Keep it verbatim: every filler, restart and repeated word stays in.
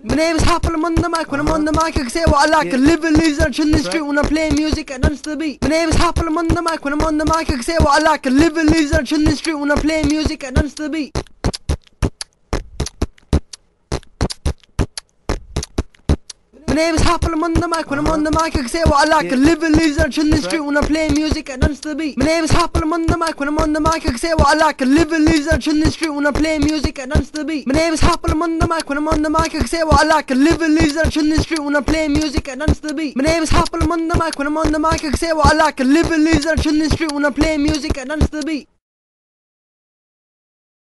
My name is Hopper, I'm on the mic. When I'm on the mic, I can say what I like. I live and live on the street when I play music and dance to the beat. My name is Hopper, I'm on the mic. When I'm on the mic, I can say what I like. I live and live on the street when I play music and dance to the beat. My name is Hopper, I'm on the mic. When I'm on the mic, I can say what I like. I live and live on the street when I play music and dance to the beat. My name is Hopper, I'm on the mic. When I'm on the mic, I can say what I like. I live and live on the street when I play music and dance to the beat. My name is Hopper, I'm on the mic. When I'm on the mic, I can say what I like. I live and live on the street when I play music and dance to the beat. My name is Hopper, I'm on the mic. When I'm on the mic, I can say what I like. I live and live on the street when I play music and dance to the beat.